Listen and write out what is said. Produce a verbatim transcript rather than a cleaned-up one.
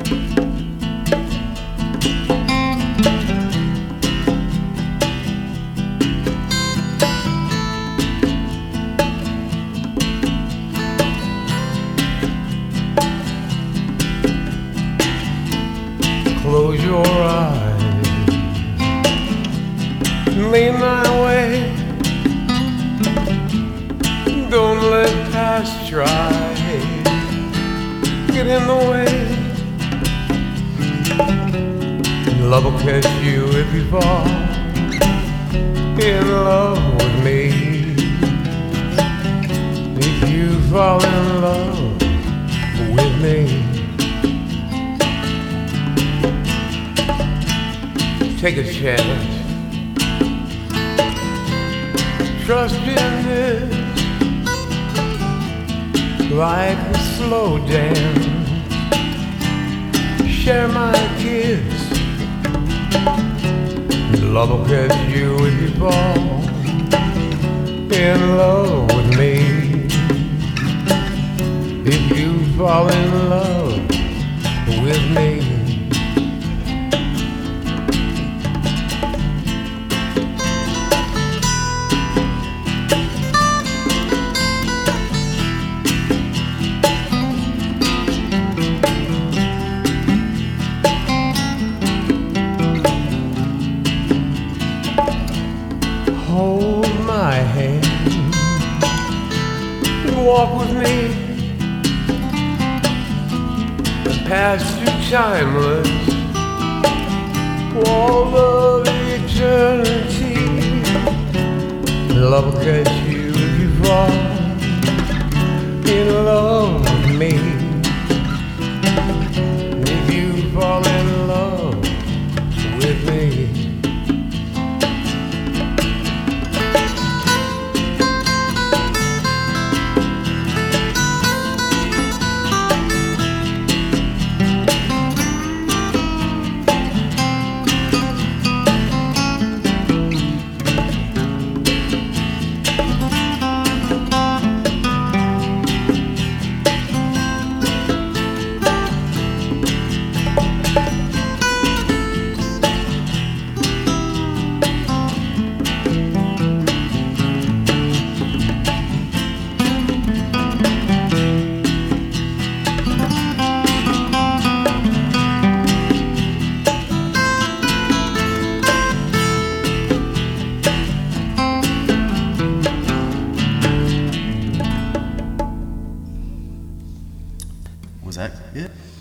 Close your eyes and lean my way. Don't let past strife get in the way. Love will catch you if you fall in love with me. If you fall in love with me, take a chance. Trust in this, like a slow dance. Share my kiss. Love will catch you if you fall in love with me. If you fall in love with me, hold my hand and walk with me past your timeless wall of eternity. Love will catch you if you fall in love with me. If you fall in love with me, Was that it?